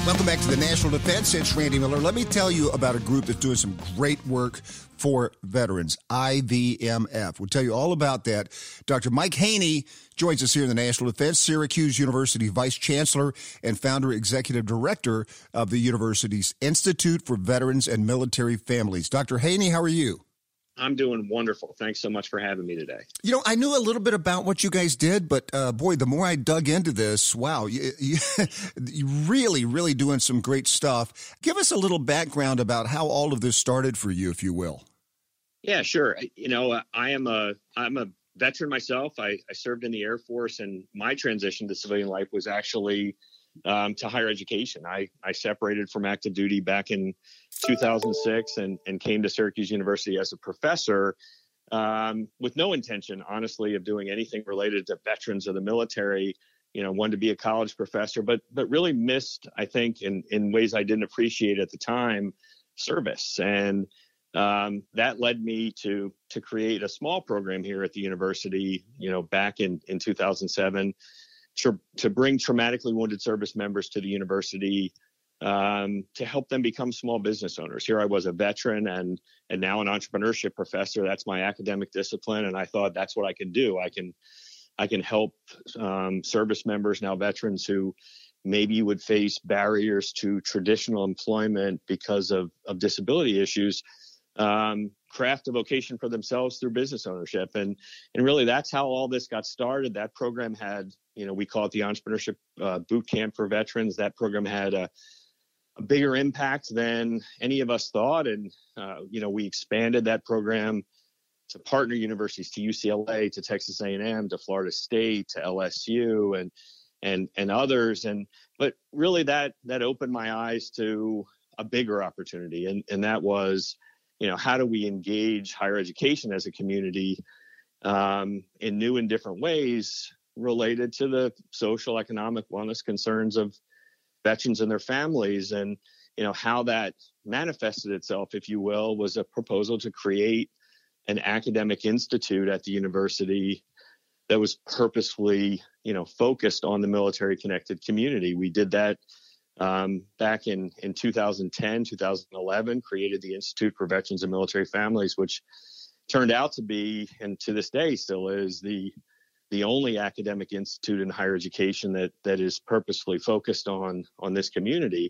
Welcome back to the National Defense. It's Randy Miller. Let me tell you about a group that's doing some great work for veterans, IVMF. We'll tell you all about that. Dr. Mike Haney joins us here in the National Defense, Syracuse University Vice Chancellor and Founder Executive Director of the university's Institute for Veterans and Military Families. Dr. Haney, how are you? I'm doing wonderful. Thanks so much for having me today. You know, I knew a little bit about what you guys did, but boy, the more I dug into this, wow, you really doing some great stuff. Give us a little background about how all of this started for you, if you will. Yeah, sure. You know, I'm a veteran myself. I served in the Air Force, and my transition to civilian life was actually to higher education. I separated from active duty back in 2006 and came to Syracuse University as a professor with no intention, honestly, of doing anything related to veterans of the military. You know, wanted to be a college professor, but really missed, I think, in ways I didn't appreciate at the time, service. And that led me to create a small program here at the university, you know, back in 2007 to bring traumatically wounded service members to the university to help them become small business owners. Here I was a veteran and now an entrepreneurship professor. That's my academic discipline. And I thought that's what I can do. I can help service members, now veterans, who maybe would face barriers to traditional employment because of disability issues, craft a vocation for themselves through business ownership. And really that's how all this got started. That program had, you know, we call it the Entrepreneurship Boot Camp for Veterans. That program had a bigger impact than any of us thought. And, you know, we expanded that program to partner universities, to UCLA, to Texas A&M, to Florida State, to LSU and others. But really that opened my eyes to a bigger opportunity. And that was, you know, how do we engage higher education as a community in new and different ways related to the social, economic, wellness concerns of veterans and their families. And, you know, how that manifested itself, if you will, was a proposal to create an academic institute at the university that was purposefully, you know, focused on the military connected community. We did that back in 2010, 2011, created the Institute for Veterans and Military Families, which turned out to be, and to this day still is, the only academic institute in higher education that is purposefully focused on this community.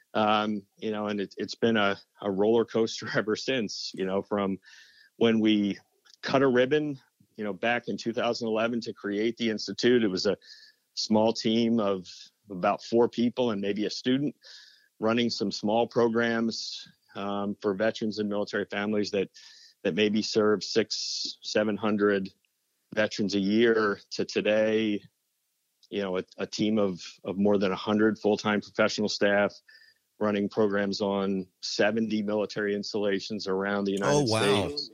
You know, and it's been a roller coaster ever since, you know, from when we cut a ribbon, you know, back in 2011 to create the Institute. It was a small team of about 4 people and maybe a student running some small programs for veterans and military families that maybe serve 600-700 veterans a year, to today, you know, a team of more than 100 full-time professional staff running programs on 70 military installations around the United States.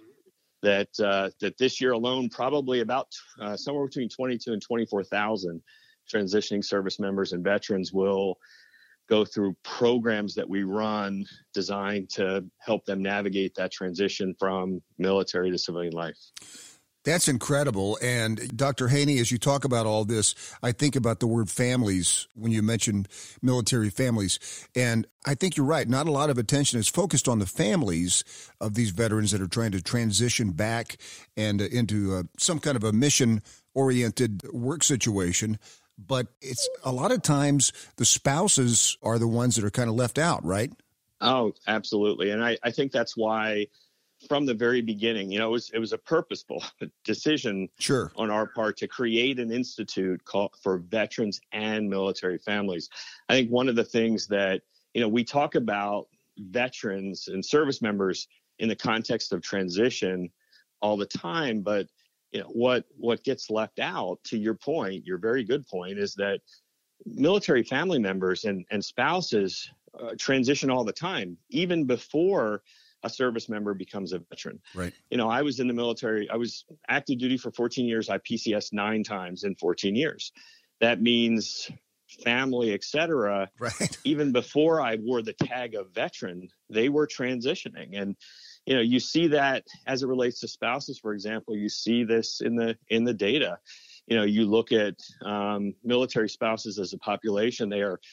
That this year alone, probably about somewhere between 22 and 24,000 transitioning service members and veterans will go through programs that we run designed to help them navigate that transition from military to civilian life. That's incredible. And Dr. Haney, as you talk about all this, I think about the word families when you mention military families. And I think you're right. Not a lot of attention is focused on the families of these veterans that are trying to transition back and into some kind of a mission-oriented work situation. But it's a lot of times the spouses are the ones that are kind of left out, right? Oh, absolutely. And I think that's why from the very beginning, you know, it was a purposeful decision on our part to create an institute called for veterans and military families. I think one of the things that, you know, we talk about veterans and service members in the context of transition all the time, but you know, what gets left out, to your point, your very good point, is that military family members and spouses transition all the time, even before a service member becomes a veteran. Right. You know, I was in the military. I was active duty for 14 years. I PCS 9 times in 14 years. That means family, et cetera. Right. Even before I wore the tag of veteran, they were transitioning. And, you know, you see that as it relates to spouses, for example. You see this in the data. You know, you look at military spouses as a population. They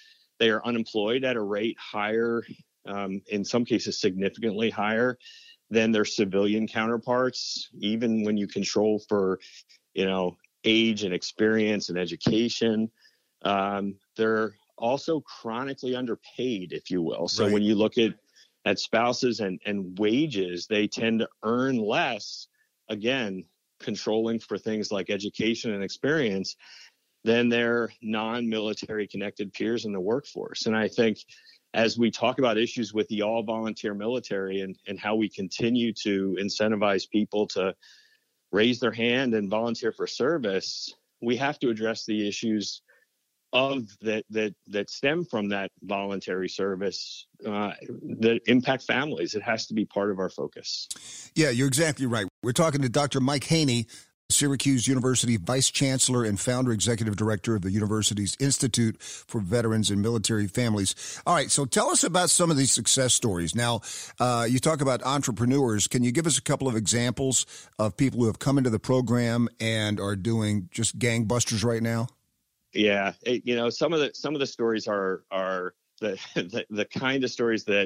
they are unemployed at a rate higher, in some cases significantly higher than their civilian counterparts, even when you control for, age and experience and education. They're also chronically underpaid, if you will. So Right. when you look at spouses and wages, they tend to earn less, again, controlling for things like education and experience, than their non-military connected peers in the workforce. And I think as we talk about issues with the all-volunteer military and how we continue to incentivize people to raise their hand and volunteer for service, we have to address the issues of that stem from that voluntary service that impact families. It has to be part of our focus. Yeah, you're exactly right. We're talking to Dr. Mike Haney, Syracuse University Vice Chancellor and Founder Executive Director of the university's Institute for Veterans and Military Families. All right, so tell us about some of these success stories. Now, you talk about entrepreneurs. Can you give us a couple of examples of people who have come into the program and are doing just gangbusters right now? Yeah, some of the stories are the kind of stories that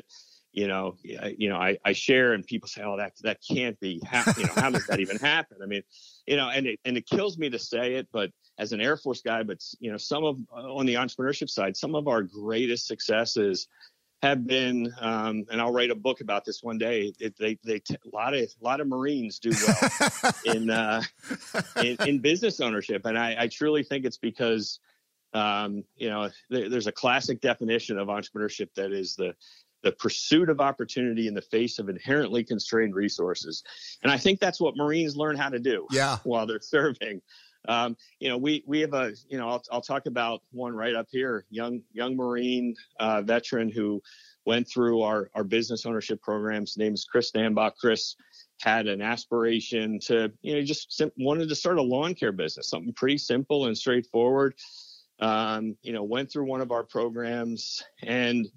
I share, and people say, "Oh, that can't be. How does that even happen?" I mean, and it kills me to say it, but as an Air Force guy, but some of on the entrepreneurship side, some of our greatest successes have been, and I'll write a book about this one day. A lot of Marines do well in business ownership, and I truly think it's because there's a classic definition of entrepreneurship that is the pursuit of opportunity in the face of inherently constrained resources, and I think that's what Marines learn how to do. Yeah. While they're serving. We have I'll talk about one right up here, young Marine veteran who went through our business ownership programs. His name is Chris Dambach. Chris had an aspiration to, wanted to start a lawn care business, something pretty simple and straightforward. Went through one of our programs, and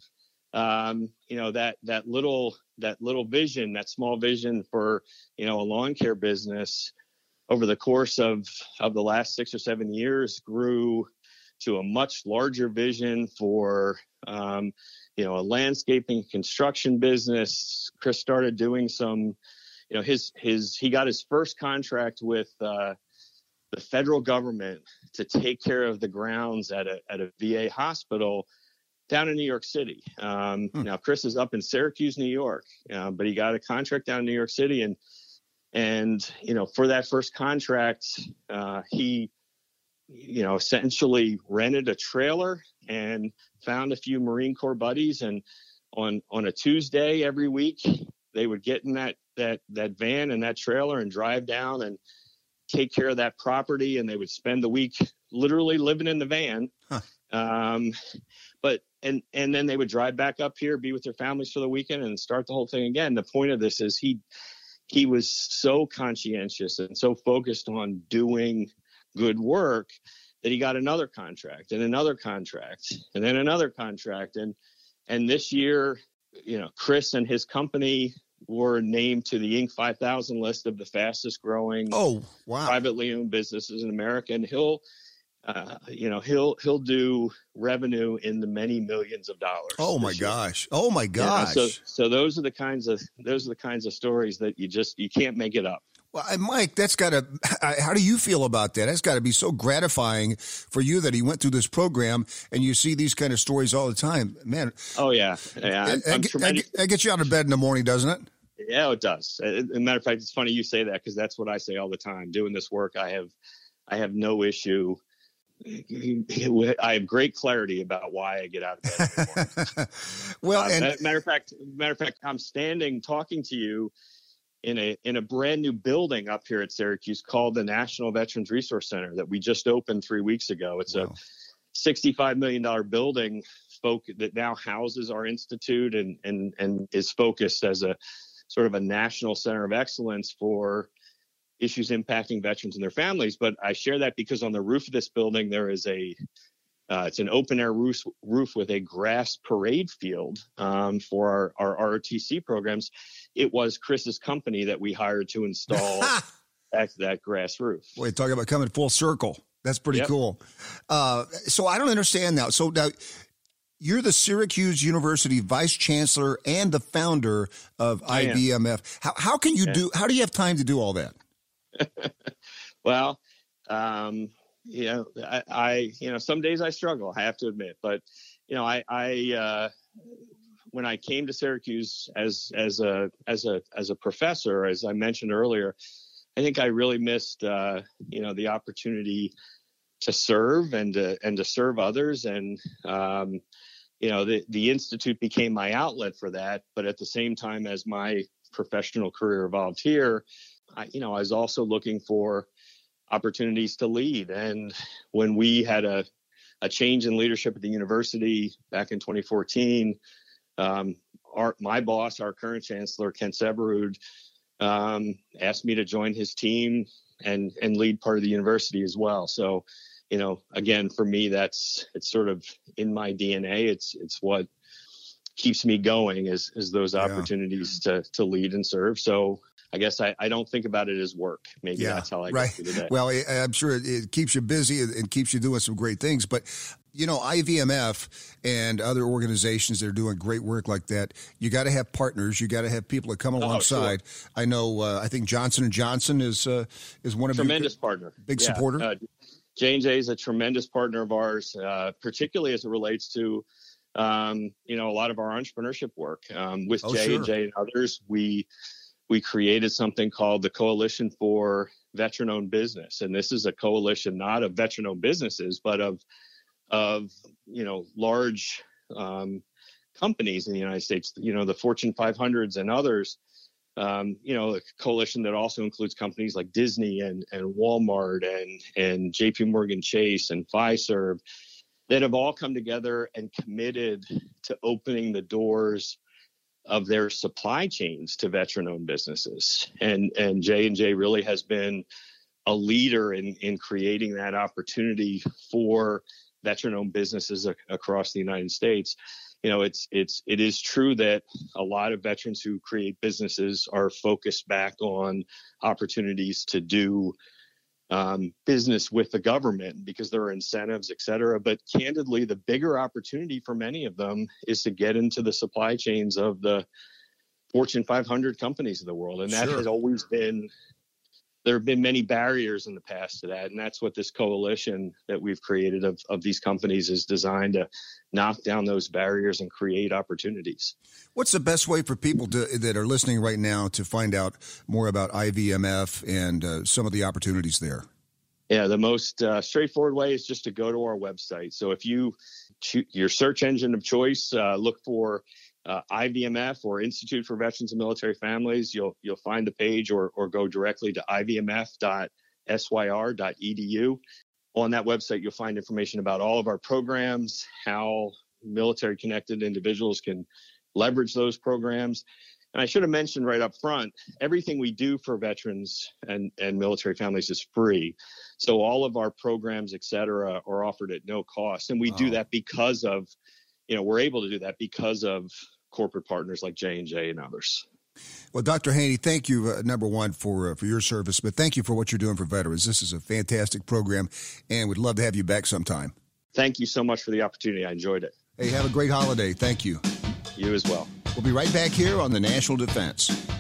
that little vision, that small vision for, a lawn care business, over the course of the last 6 or 7 years grew to a much larger vision for, a landscaping construction business. Chris started doing some, he got his first contract with the federal government to take care of the grounds at a VA hospital down in New York City. Now Chris is up in Syracuse, New York, but he got a contract down in New York City, and for that first contract, he essentially rented a trailer and found a few Marine Corps buddies, and on a Tuesday every week they would get in that van and that trailer and drive down and take care of that property, and they would spend the week literally living in the van. But then they would drive back up here, be with their families for the weekend, and start the whole thing again. The point of this is he was so conscientious and so focused on doing good work that he got another contract and another contract and then another contract. And this year, Chris and his company were named to the Inc. 5000 list of the fastest growing privately owned businesses in America. And he'll do revenue in the many millions of dollars. Oh my gosh. Oh my gosh. Yeah, so those are the kinds of stories that you can't make it up. Well, Mike, how do you feel about that? That's got to be so gratifying for you that he went through this program, and you see these kind of stories all the time, man. Oh yeah. That gets you out of bed in the morning, doesn't it? Yeah, it does. As a matter of fact, it's funny you say that, because that's what I say all the time. Doing this work, I have no issue. I have great clarity about why I get out of bed in the morning. Well, matter of fact, I'm standing talking to you in a brand new building up here at Syracuse called the National Veterans Resource Center that we just opened 3 weeks ago. It's a $65 million building that now houses our institute and is focused as a sort of a national center of excellence for issues impacting veterans and their families. But I share that because on the roof of this building, there is it's an open air roof with a grass parade field for our ROTC programs. It was Chris's company that we hired to install that grass roof. Boy, talking about coming full circle. That's pretty cool. So I don't understand now. So now You're the Syracuse University Vice Chancellor and the founder of IVMF. How can you how do you have time to do all that? Well, I some days I struggle, I have to admit, but I when I came to Syracuse as a professor, as I mentioned earlier, I think I really missed the opportunity to serve and to serve others, and the Institute became my outlet for that. But at the same time, as my professional career evolved here, I was also looking for opportunities to lead. And when we had a change in leadership at the university back in 2014, my boss, our current chancellor, Kent Severud, asked me to join his team and lead part of the university as well. So, again, for me, it's sort of in my DNA. It's what keeps me going is those opportunities to lead and serve. So I guess I don't think about it as work. Maybe that's how I get through the day. Well, I'm sure it keeps you busy and keeps you doing some great things. But, IVMF and other organizations that are doing great work like that, you got to have partners. You got to have people that come alongside. Sure. I know, I think Johnson & Johnson is one of tremendous partner. Big supporter. J&J is a tremendous partner of ours, particularly as it relates to, a lot of our entrepreneurship work. With J&J and others, we created something called the Coalition for Veteran-Owned Business. And this is a coalition not of veteran-owned businesses, but of large companies in the United States, the Fortune 500s and others, a coalition that also includes companies like Disney and Walmart and JP Morgan Chase and Fiserv that have all come together and committed to opening the doors of their supply chains to veteran-owned businesses. And J&J really has been a leader in creating that opportunity for veteran-owned businesses across the United States. It is true that a lot of veterans who create businesses are focused back on opportunities to do business with the government because there are incentives, et cetera. But candidly, the bigger opportunity for many of them is to get into the supply chains of the Fortune 500 companies of the world. And that has always been, there have been many barriers in the past to that. And that's what this coalition that we've created of these companies is designed to knock down those barriers and create opportunities. What's the best way for people that are listening right now to find out more about IVMF and some of the opportunities there? Yeah, the most straightforward way is just to go to our website. So if you your search engine of choice, look for IVMF or Institute for Veterans and Military Families, you'll find the page, or go directly to ivmf.syr.edu. On that website, you'll find information about all of our programs, how military-connected individuals can leverage those programs. And I should have mentioned right up front, everything we do for veterans and military families is free. So all of our programs, et cetera, are offered at no cost. And we do that because of, we're able to do that because of corporate partners like J&J and others. Well, Dr. Haney, thank you, number one, for your service, but thank you for what you're doing for veterans. This is a fantastic program, and we'd love to have you back sometime. Thank you so much for the opportunity. I enjoyed it. Hey, have a great holiday. Thank you. You as well. We'll be right back here on the National Defense.